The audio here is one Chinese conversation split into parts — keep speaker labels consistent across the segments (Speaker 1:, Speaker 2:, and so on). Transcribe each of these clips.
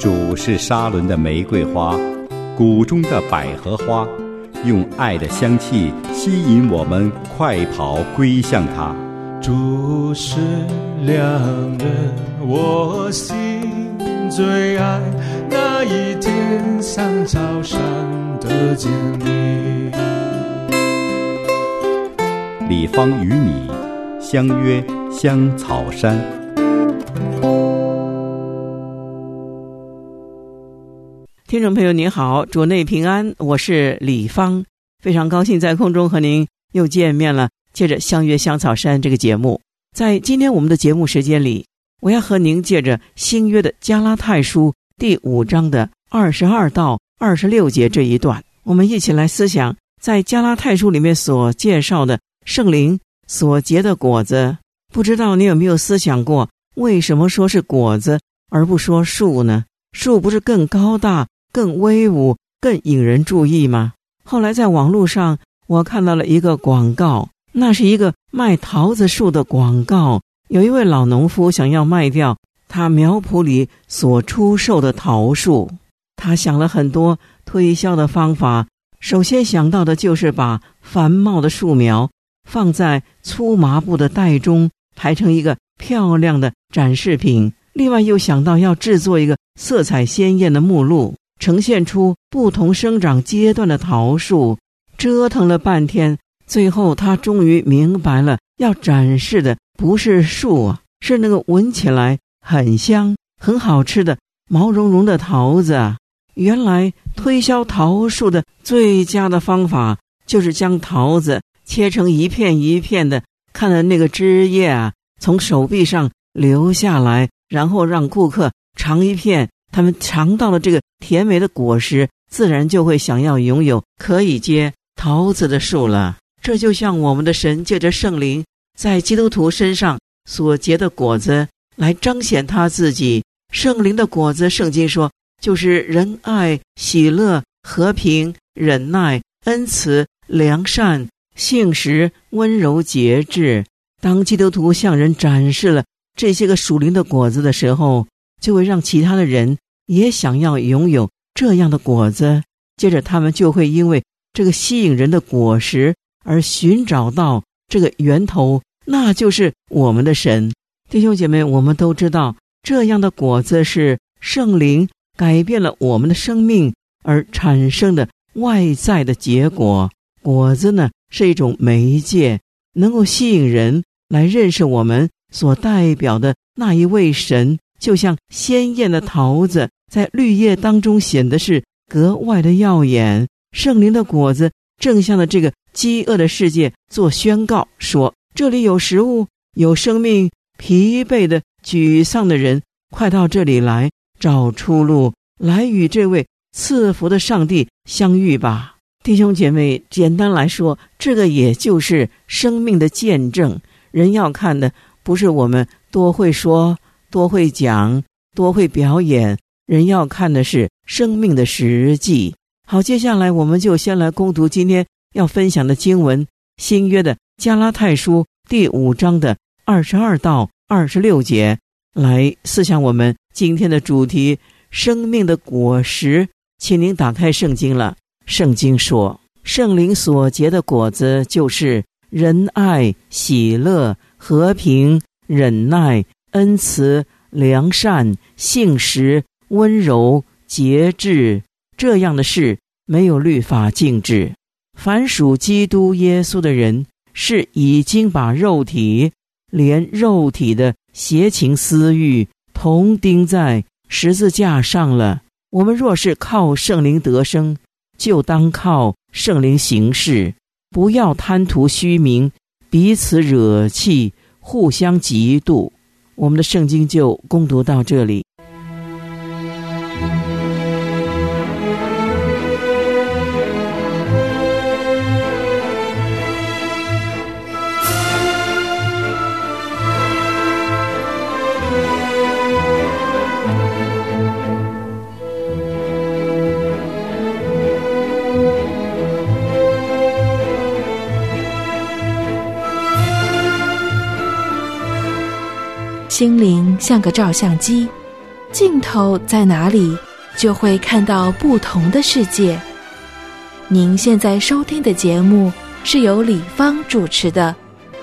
Speaker 1: 主是沙伦的玫瑰花，谷中的百合花，用爱的香气吸引我们快跑归向他。
Speaker 2: 主是良人，我心最爱，那一天像草上的坚立。
Speaker 1: 李芳与你相约香草山。
Speaker 3: 听众朋友您好，主内平安，我是李芳，非常高兴在空中和您又见面了。借着相约香草山这个节目，在今天我们的节目时间里，我要和您借着新约的加拉太书第5章的22到26节这一段，我们一起来思想在加拉太书里面所介绍的圣灵所结的果子。不知道你有没有思想过，为什么说是果子而不说树呢？树不是更高大、更威武、更引人注意吗？后来在网络上我看到了一个广告，那是一个卖桃子树的广告。有一位老农夫想要卖掉他苗圃里所出售的桃树，他想了很多推销的方法，首先想到的就是把繁茂的树苗放在粗麻布的袋中，排成一个漂亮的展示品。另外又想到要制作一个色彩鲜艳的目录，呈现出不同生长阶段的桃树。折腾了半天，最后他终于明白了，要展示的不是树啊，是那个闻起来很香很好吃的毛茸茸的桃子啊。原来推销桃树的最佳的方法就是将桃子切成一片一片的，看着那个汁液啊从手臂上流下来，然后让顾客尝一片，他们尝到了这个甜美的果实，自然就会想要拥有可以结桃子的树了。这就像我们的神借着圣灵在基督徒身上所结的果子来彰显他自己。圣灵的果子，圣经说就是仁爱、喜乐、和平、忍耐、恩慈、良善、信实、温柔、节制。当基督徒向人展示了这些个属灵的果子的时候，就会让其他的人也想要拥有这样的果子，接着他们就会因为这个吸引人的果实而寻找到这个源头，那就是我们的神。弟兄姐妹，我们都知道这样的果子是圣灵改变了我们的生命而产生的外在的结果。果子呢，是一种媒介，能够吸引人来认识我们所代表的那一位神。就像鲜艳的桃子在绿叶当中显得是格外的耀眼，圣灵的果子正向的这个饥饿的世界做宣告，说这里有食物，有生命，疲惫的沮丧的人快到这里来找出路，来与这位赐福的上帝相遇吧。弟兄姐妹，简单来说，这个也就是生命的见证。人要看的不是我们多会说、多会讲、多会表演，人要看的是生命的实际。好，接下来我们就先来攻读今天要分享的经文，新约的加拉太书第5章的22到26节，来思想我们今天的主题，生命的果实。请您打开圣经了。圣经说，圣灵所结的果子就是仁爱、喜乐、和平、忍耐、恩慈、良善、信实、温柔、节制。这样的事没有律法禁止。凡属基督耶稣的人，是已经把肉体连肉体的邪情私欲同钉在十字架上了。我们若是靠圣灵得生，就当靠圣灵行事，不要贪图虚名，彼此惹气，互相嫉妒。我们的圣经就攻读到这里。
Speaker 4: 心灵像个照相机， 尽头在哪里，就会看到不同的世界。您现在收听的节目是由李芳主持的。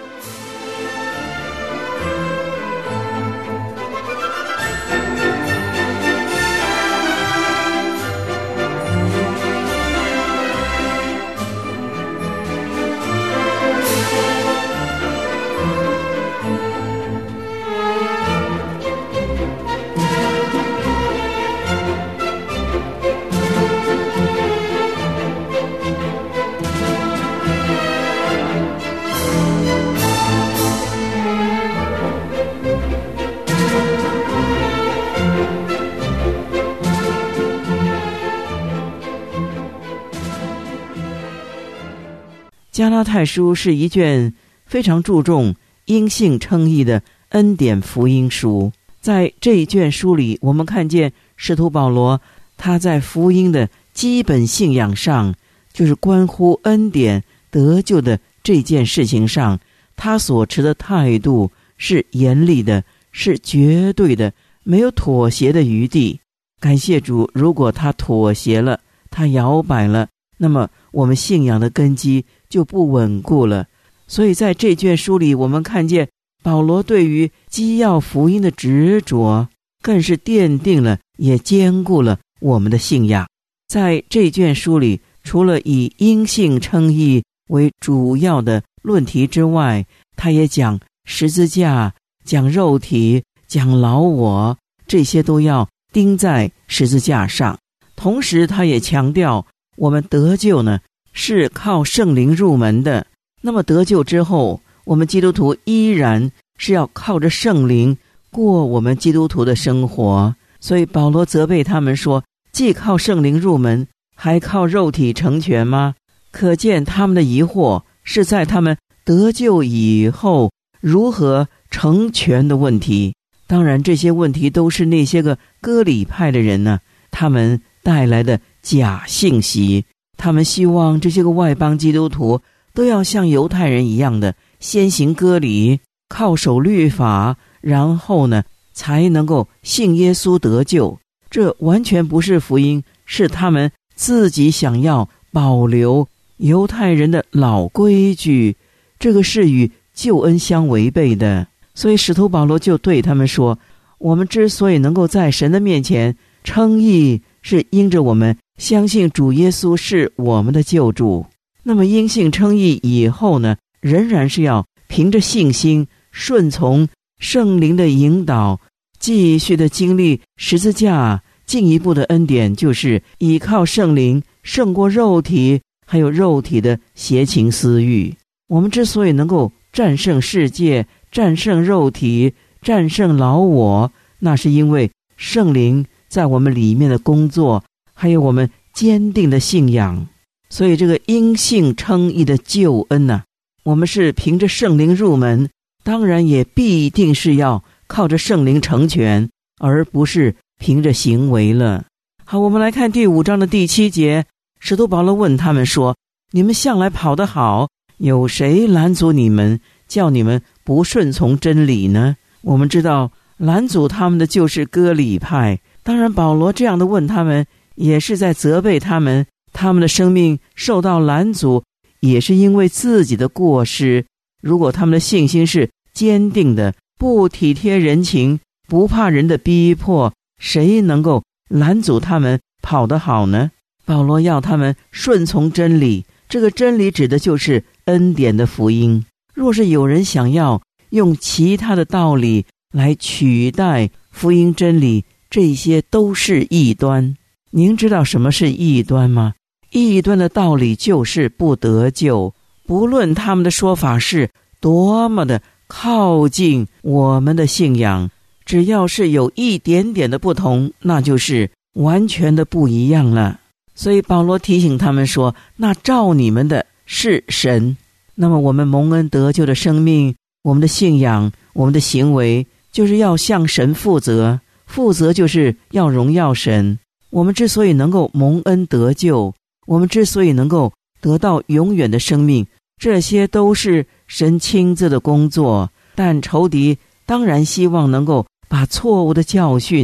Speaker 3: 加拉太书是一卷非常注重因信称义的恩典福音书。在这一卷书里，我们看见使徒保罗他在福音的基本信仰上，就是关乎恩典得救的这件事情上，他所持的态度是严厉的，是绝对的，没有妥协的余地。感谢主，如果他妥协了，他摇摆了，那么我们信仰的根基就不稳固了。所以在这卷书里，我们看见保罗对于基要福音的执着，更是奠定了也坚固了我们的信仰。在这卷书里，除了以因信称义为主要的论题之外，他也讲十字架，讲肉体，讲老我，这些都要钉在十字架上。同时他也强调我们得救呢是靠圣灵入门的，那么得救之后，我们基督徒依然是要靠着圣灵过我们基督徒的生活。所以保罗责备他们说，既靠圣灵入门，还靠肉体成全吗？可见他们的疑惑是在他们得救以后如何成全的问题。当然这些问题都是那些个割礼派的人呢，他们带来的假信息。他们希望这些个外邦基督徒都要像犹太人一样的先行割礼，靠守律法，然后呢才能够信耶稣得救。这完全不是福音，是他们自己想要保留犹太人的老规矩，这个是与救恩相违背的。所以使徒保罗就对他们说，我们之所以能够在神的面前称义，是因着我们相信主耶稣是我们的救主。那么因信称义以后呢，仍然是要凭着信心顺从圣灵的引导，继续的经历十字架。进一步的恩典就是依靠圣灵胜过肉体，还有肉体的邪情私欲。我们之所以能够战胜世界，战胜肉体，战胜老我，那是因为圣灵在我们里面的工作，还有我们坚定的信仰。所以这个因信称义的救恩呢，我们是凭着圣灵入门，当然也必定是要靠着圣灵成全，而不是凭着行为了。好，我们来看第5章的第7节，使徒保罗问他们说，你们向来跑得好，有谁拦阻你们，叫你们不顺从真理呢？我们知道拦阻他们的就是割礼派。当然保罗这样的问他们，也是在责备他们，他们的生命受到拦阻，也是因为自己的过失。如果他们的信心是坚定的，不体贴人情，不怕人的逼迫，谁能够拦阻他们跑得好呢？保罗要他们顺从真理，这个真理指的就是恩典的福音。若是有人想要用其他的道理来取代福音真理，这些都是异端。您知道什么是异端吗？异端的道理就是不得救，不论他们的说法是多么的靠近我们的信仰，只要是有一点点的不同，那就是完全的不一样了。所以保罗提醒他们说，那照你们的是神。那么我们蒙恩得救的生命，我们的信仰，我们的行为，就是要向神负责，负责就是要荣耀神。我们之所以能够蒙恩得救，我们之所以能够得到永远的生命，这些都是神亲自的工作。但仇敌当然希望能够把错误的教训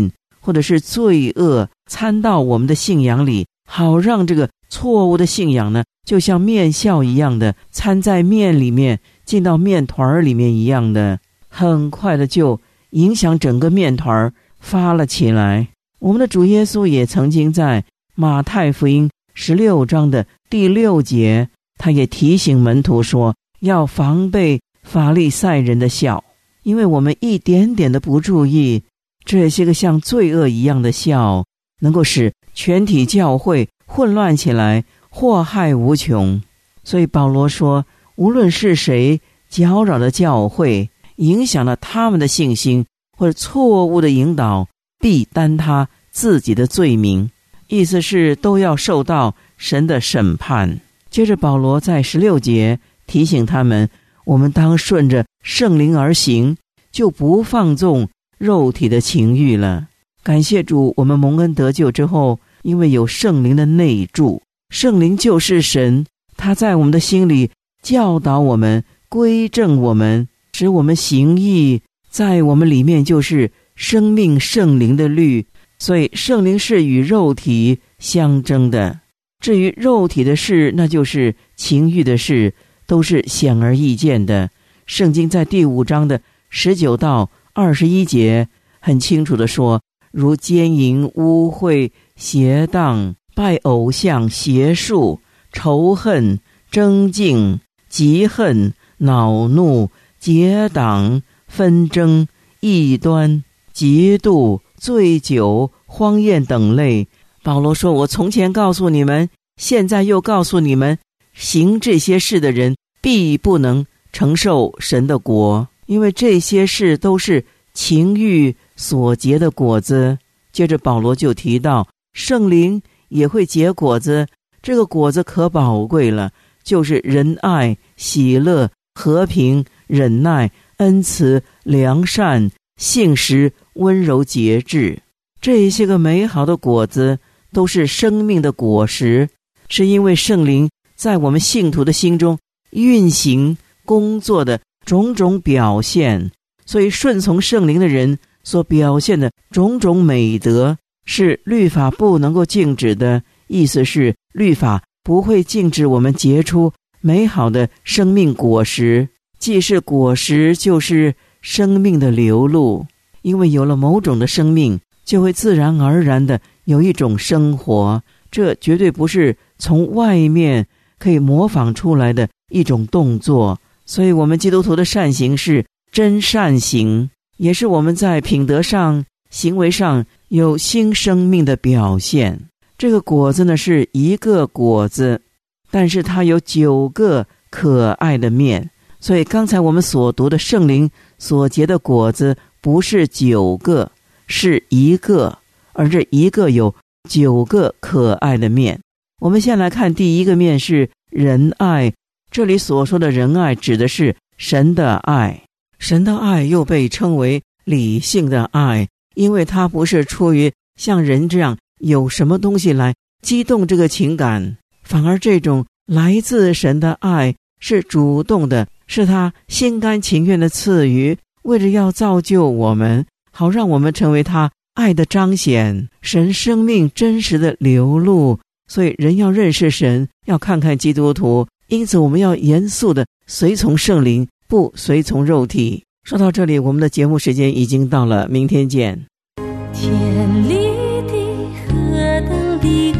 Speaker 3: 或者是罪恶掺到我们的信仰里，好让这个错误的信仰呢，就像面酵一样的掺在面里面，进到面团里面一样的，很快的就影响整个面团发了起来。我们的主耶稣也曾经在马太福音16章的第6节，他也提醒门徒说，要防备法利赛人的酵，因为我们一点点的不注意，这些个像罪恶一样的酵，能够使全体教会混乱起来，祸害无穷。所以保罗说，无论是谁搅扰了教会，影响了他们的信心，或者错误的引导，必担他自己的罪名，意思是都要受到神的审判。接着保罗在16节提醒他们，我们当顺着圣灵而行，就不放纵肉体的情欲了。感谢主，我们蒙恩得救之后，因为有圣灵的内住，圣灵就是神，他在我们的心里教导我们，归正我们，使我们行义，在我们里面就是生命圣灵的律。所以圣灵是与肉体相争的，至于肉体的事，那就是情欲的事，都是显而易见的。圣经在第5章的19到21节很清楚地说，如奸淫、污秽、邪荡、拜偶像、邪术、仇恨、争竞、嫉恨、恼怒、结党、纷争、异端、嫉妒、醉酒、荒宴等类。保罗说，我从前告诉你们，现在又告诉你们，行这些事的人必不能承受神的国，因为这些事都是情欲所结的果子。接着保罗就提到，圣灵也会结果子，这个果子可宝贵了，就是仁爱、喜乐、和平、忍耐、恩慈、良善、信实、温柔、节制。这些个美好的果子都是生命的果实，是因为圣灵在我们信徒的心中运行工作的种种表现。所以顺从圣灵的人所表现的种种美德，是律法不能够禁止的，意思是律法不会禁止我们结出美好的生命果实。既是果实，就是生命的流露，因为有了某种的生命，就会自然而然的有一种生活，这绝对不是从外面可以模仿出来的一种动作。所以我们基督徒的善行是真善行，也是我们在品德上、行为上有新生命的表现。这个果子呢，是一个果子，但是它有9个可爱的面。所以刚才我们所读的圣灵所结的果子不是9个，是一个，而这一个有9个可爱的面。我们先来看第一个面是仁爱，这里所说的仁爱指的是神的爱。神的爱又被称为理性的爱，因为它不是出于像人这样有什么东西来激动这个情感，反而这种来自神的爱是主动的，是他心甘情愿的赐予，为了要造就我们，好让我们成为他爱的彰显，神生命真实的流露。所以人要认识神，要看看基督徒，因此我们要严肃的随从圣灵，不随从肉体。说到这里，我们的节目时间已经到了，明天见。
Speaker 5: 天立地何等的